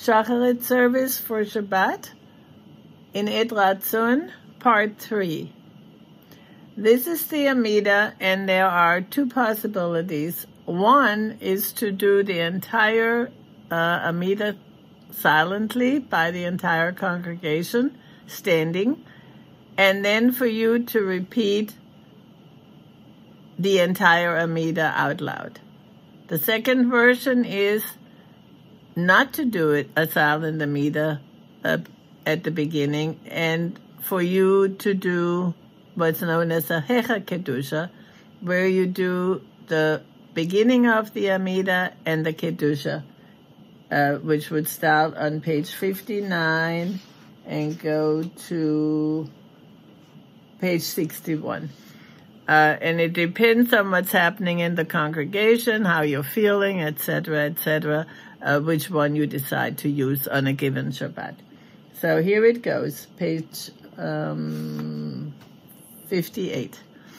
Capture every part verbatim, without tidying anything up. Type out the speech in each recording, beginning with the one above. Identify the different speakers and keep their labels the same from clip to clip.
Speaker 1: Shacharit service for Shabbat in Et Ratzon, part three. This is the Amida, and there are two possibilities. One is to do the entire uh, Amida silently by the entire congregation, standing, and then for you to repeat the entire Amida out loud. The second version is not to do it a silent Amida uh, at the beginning, and for you to do what's known as a Hecha Kedusha, where you do the beginning of the Amida and the Kedusha, uh, which would start on page fifty-nine and go to page sixty-one. Uh, and it depends on what's happening in the congregation, how you're feeling, et cetera, et cetera, uh, which one you decide to use on a given Shabbat. So here it goes, page um, fifty-eight.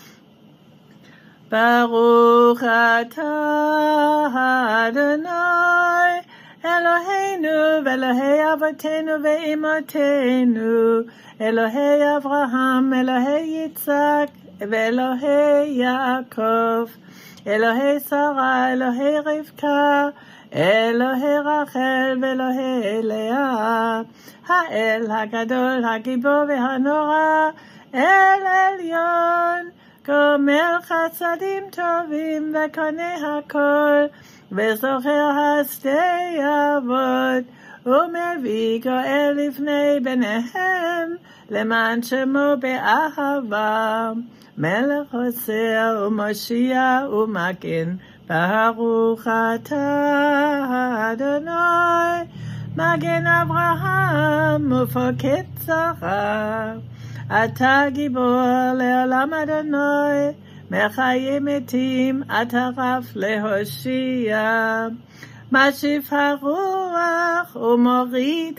Speaker 1: Baruch atah Adonai Eloheinu ve'Elohei avotenu ve'imotenu Elohei Avraham, Elohei Yitzhak ve'Elohei Yaakov, Elohei Sarah, Elohei Rivka, Elohei Rachel ve'Elohei Leah, Ha'el Hagadol Hagibor ve'Hanora, El Elyon, Gomer Chasadim Tovim ve'Konei Hakol, ve'Zocher Hasdei Avot, Umevi Goel Livnei Benehem, Leman Shemo Be'ahava, Melech Hosea U'Moshiach U'Magen, Baruch atah Adonai, Magen Avraham Ufoked Sarah, Ata Gibor Le'olam Adonai, Mechaye Metim, Ata Raf Lehoshia, Mashif HaRuach U'Morit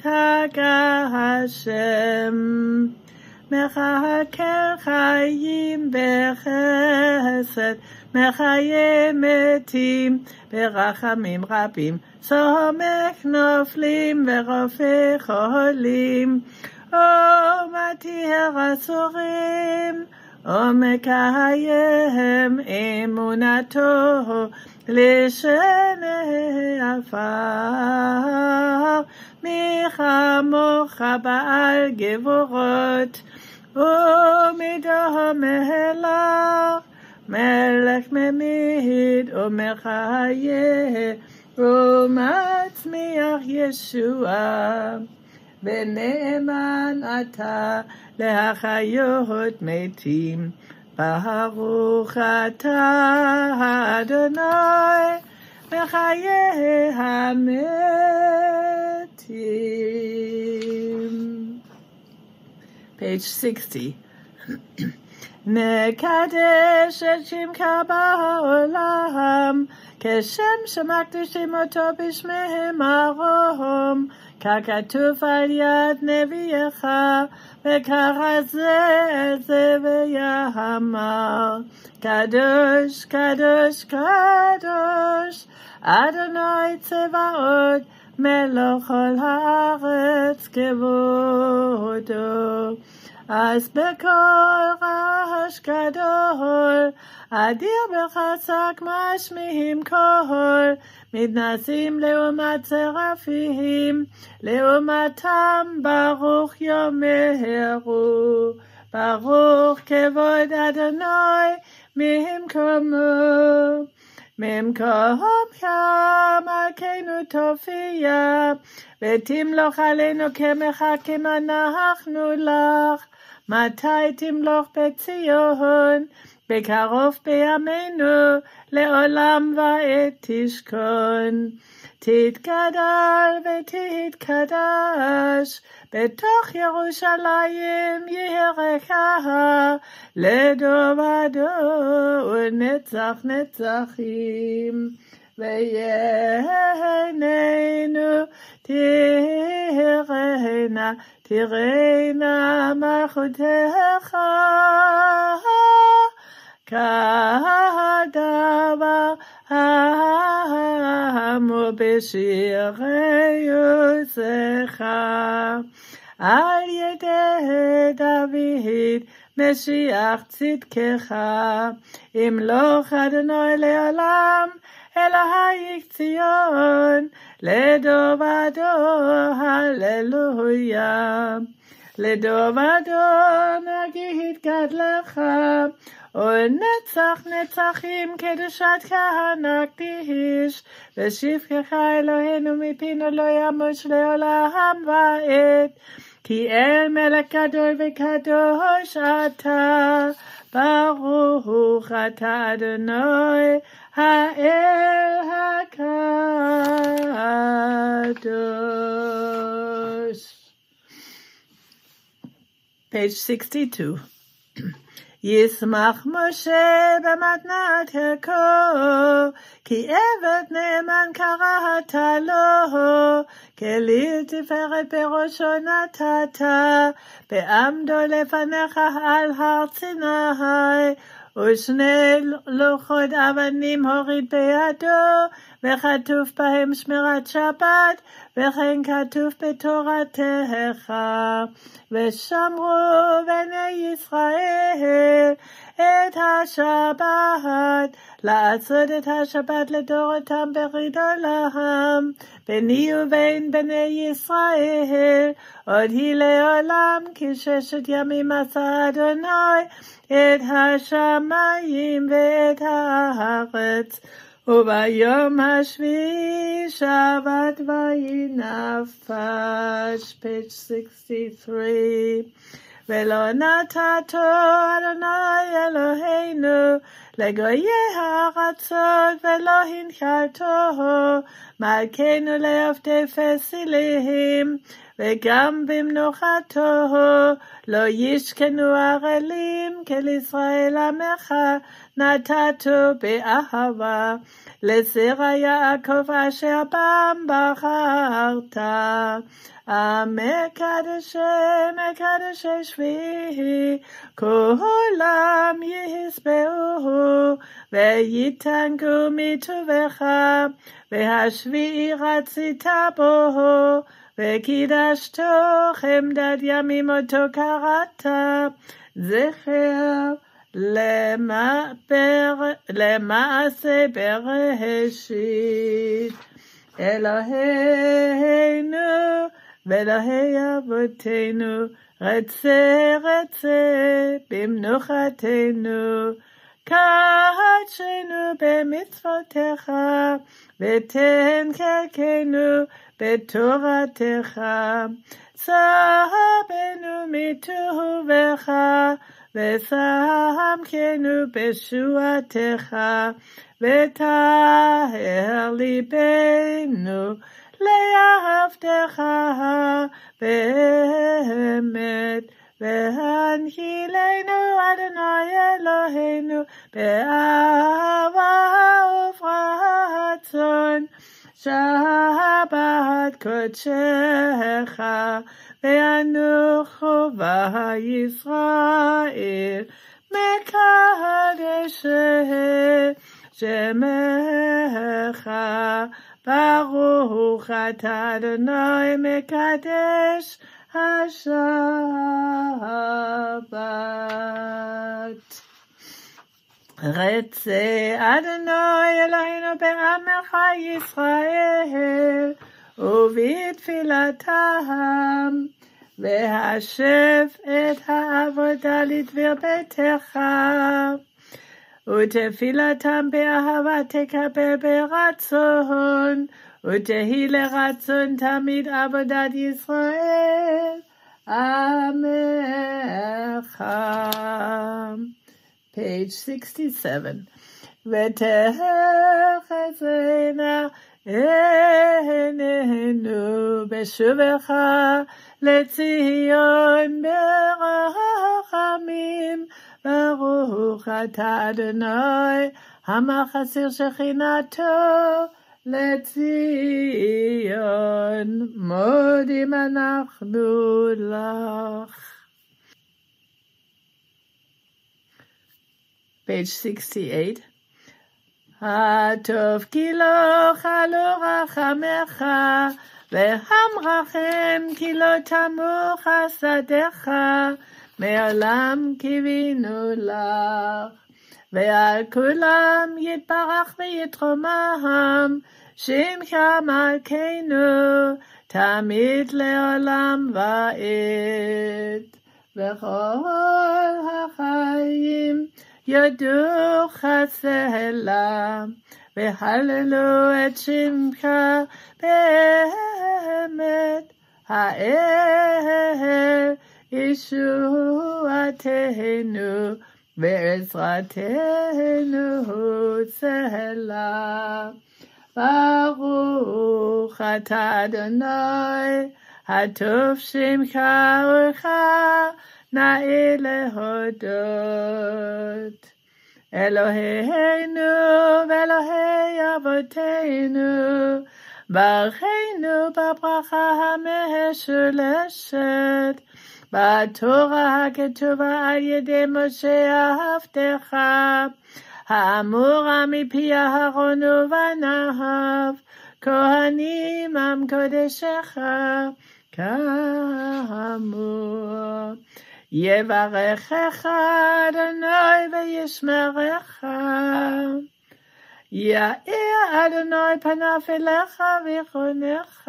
Speaker 1: HaGashem, Mechaker Chayim Bechesed, Mechaye Metim Berachamim Rabim, Somek Noflim Ve'Rofei Cholim, O Matiher Asurim, O Mekayehem Emunato L'Shenei Afar, Michamocha Ba'al Gevorot, U'Mido Melech, Melech Memid, U'Mechayeh, U'Matzmiach Yeshua, V'ne'eman ata le'achayot metim, Baruch atah Adonai Mechayeh hametim. Page sixty. Nekadesh et shimcha ba'olam, Keshem shemakdishim oto b'shmehem arom, Kakatuf al yad neviyecha, V'karazeh ze v'yahamar, Kadosh, Kadosh, Kadosh, Adonai Tzevaot, Melech kol haaretz kevodo. Az bekol rahash gadol, Adir b'chasak mashmihim kol, Midnasim le'umat serafim, Le'umatam baruch yomeru, Baruch kevod Adonai mimkomo, Mimkom sham alkeinu tofiyah, V'timloch aleinu kemechakim anachnu lach, Matai timloch beTzion, Bekarov beyameinu, Le'olam va'ed tishkon. Titgadal v'titkadash, Betoch Yerushalayim yirecha, Ledov ado u'netzach netzachim. V'yeneinu tirena, tirena malchutecha, Kadavar hamu b'shirei Yosef. על ידי דוד משיח צדקך, ימלוך אדוני לעולם, אלוהי ציון, לדור ודור, הללויה. לדור ודור נגיד גדלך, ונצח נצחים קדושת כהנה קדיש, ושפחך אלוהינו מפינו לא ימוש לעולם ועד, כי אל מלך גדול וקדוש אתה, ברוך אתה אדוני האל הקדוש. Page sixty-two. ישמח משה במתנת ערכו, כי עבד נאמן קראת לו, כליל תפארת בראשו נתת, בעמדו לפניך על הר סיני, ושני לוחות אבנים הוריד בידו, וכתוב בהם שמירת שבת, וכן כתוב בתורתך. ושמרו בני ישראל את השבת, לעשות את השבת לדורותם ברית עולם, ביני ובין בני ישראל, עוד היא לעולם, כי ששת ימים עשה אדוני את השמיים ואת הארץ, וביום השביעי שבת וינפש. Page sixty-three. ולא נתתו אדוני אלוהינו לגויי הארצות, ולא הנחלתו מלכנו לעבדי פסילים, וגם במנוחתו לא ישכנו ערלים, כל ישראל עמך נתתו באהבה, לזרע יעקב אשר בם בחרת. המקדשי מקדשי שביעי, כולם יסבעו ויתענגו מטובך, והשביעי רצית בו, וקידשתו חמדת ימים אותו קראת, זכר למעשה בראשית. אלוהינו ואלוהי אבותינו, רצה רצה במנוחתנו, קדשנו במצוותיך, ותן חלקנו בתורתך, צבנו מטובך, ושמחנו בשועתך, וטהר ליבנו לעבדך באמת, והנחילנו אדוני אלוהינו באהבה וברצון, שבת קודשך, ואנוכו וישראל מקדשי שמך, ברוך אתה אדוני מקדש השבת. רצה אדוני אלוהינו בעמך ישראל, ובתפילתם, והשב את העבודה לדביר ביתך, ותפילתם באהבה תקבל ברצון, ותהי לרצון תמיד עבודת ישראל עמך. Page sixty-seven. ותחזינה עינינו בשובך לציון ברחמים, ברוך אתה אדוני המחסיר שכינתו לציון, מודים אנחנו לך. Page sixty-eight. הטוב כי לא חלו רחמך, והמרחם כי לא תמוך חסדיך, מעולם קיווינו לך. ועל כולם יתברך ויתרומם, שמך מלכנו, תמיד לעולם ועד. וכל החיים יודוך סלע, והללו את שמך באמת, האל ישועתנו, ועזרתנו סלע. ברוך אתה אדוני, הטוב שמך ולך נאה להודות. אלוהינו ואלוהי אבותינו, ברכנו בברכה המשולשת, בתורה הכתובה על ידי משה עבדך, האמורה מפי אהרון ובניו, כהנים עם קודשך, כאמור. יברכך אדוני וישמרך, יאיר אדוני פניו אליך ויחונך,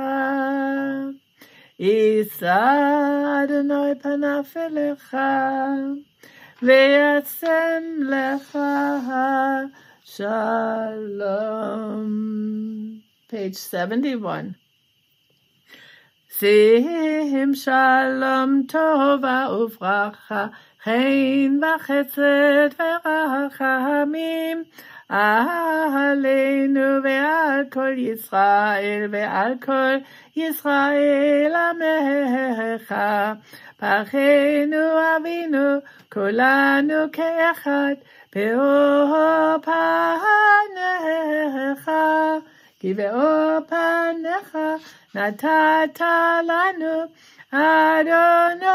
Speaker 1: יישא אדוני פניו אליך וישם לך שלום. Page seventy-one. שים שלום טובה וברכה, חן וחסד ורחמים, עלינו ועל כל ישראל ועל כל ישראל עמך. ברכנו אבינו כולנו כאחד, באור פניך, כי באור פניך נתת לנו, אדוני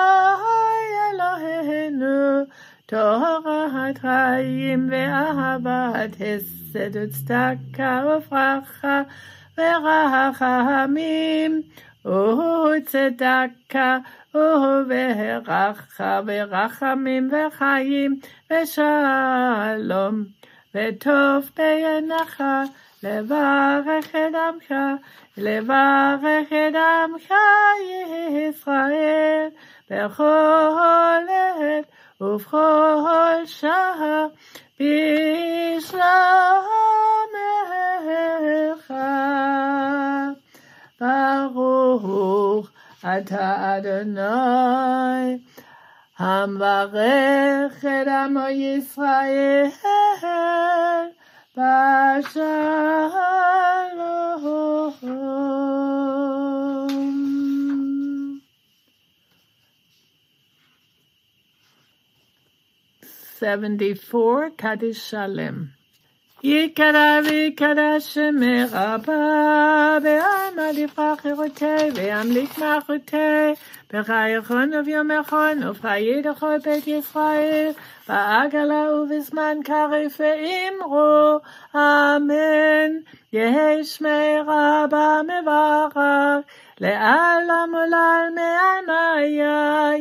Speaker 1: אלוהינו, תורת חיים ואהבת חסד וצדקה וברכה ורחמים וצדקה וברכה ורחמים וחיים ושלום, וטוב בעיניך לברך את עמך, לברך את עמך ישראל, בכל עת ובכל שעה בשלומך. ברוך אתה אדוני, המברך את עמו ישראל בשלום. seventy-four. Kaddish Shalem. יקרא ויקרא שמך רבה, בעלמא דברך חירותי, וימליך מלכותי, בחייכון וביומכון, ובחייך בית ישראל, בעגלה ובזמן קריב ואמרו, אמן. יהי שמי רבה מברך, לעלם ולעלמי עלמיה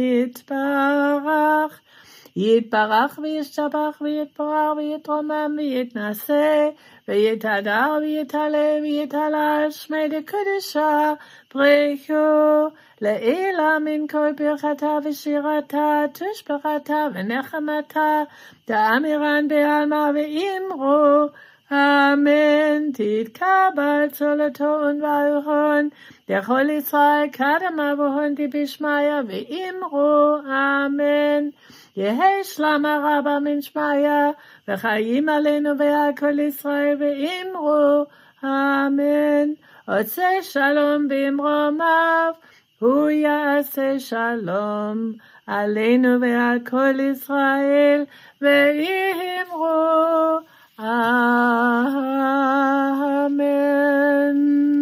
Speaker 1: יתברך. יתברך וישתבח ויתפאר ויתרומם ויתנשא ויתהדר ויתעלה ויתהלל שמי דקדושה בריחו לעילה מן כל ברכתה ושירתה תשבחתה ונחמתה תאמירן בעלמא ואמרו אמן. תתקבל צולתו וברכון לכל ישראל קדמה והון דבשמיא ואמרו אמן. יהי שלמה רבה מן שמיא, וחיים עלינו ועל כל ישראל ואמרו אמן. עושה שלום במרומיו, הוא יעשה שלום עלינו ועל כל ישראל ואמרו אמן.